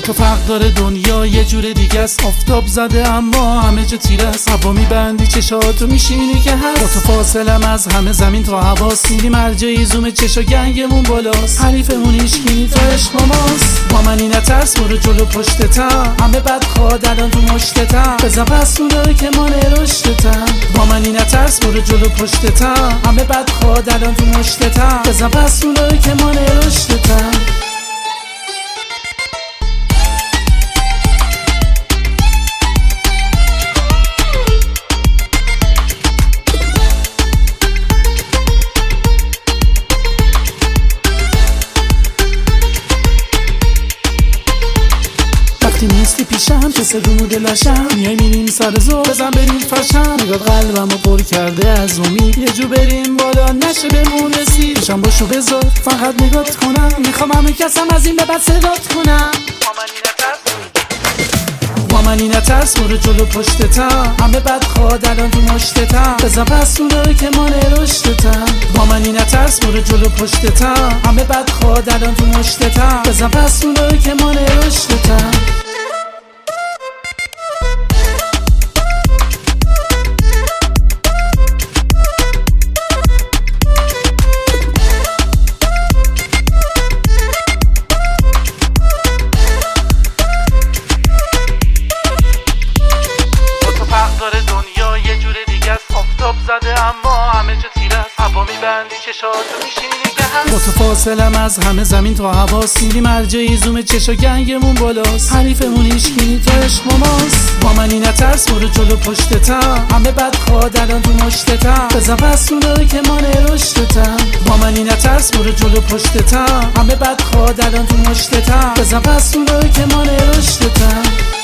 تو فرق داره دنیا یه جور دیگه است. آفتاب زده اما همه جا تیره است. هوا میبندی چشاتو میشینی که هست. با تو فاصلم از همه زمین تا هواست. میری مرجعی زوم چشا گنگمون بالاست. حریفمون ایشگینی تا عشق ماست. با منی نترس برو جلو پشتتم. همه بد خواد الان تو مشتتم. بزن پس اونایی که ما نرشتتم. با منی نترس برو جلو پشتتم. همه بد خواد الان تو مشتتم. بزن پس اونایی که ما نرشتتم. نیستی پیشم که صدومو دلشم. میای میریم سر زور بزن بریم فشم. نگاه قلبمو پر کرده از امید. یه جو بریم بالا نشه بمون رسید. پیشم باشو بذار فقط نگات کنم. میخوام همه کسم از این به بعد صدات کنم. با منی نترس برو جلو پشتتم. همه بد خواد الان تو مشتتم. بزن پس اونایی که ما نرشتتم. با منی نترس برو جلو پشتتم. همه بد خواد الان تو مشتتم. بزن پس اونایی که ما نرشتتم. آفتاب زده اما همه جا تیره است. هوا میبندی چشاتو میشینی که هست. با تو فاصلم از همه زمین تا هواست. میری مرجعی زوم چشا گنگمون بالاست. حریفمون ایشگینی تا عشق ماست. با منی نترس برو جلو پشتتم. همه بد خواد الان تو مشتتم. بزن پس اونایی که ما نرشتتم. با منی نترس برو جلو پشتتم. همه بد خواد الان تو مشتتم. بزن پس اونایی که ما نرشتتم.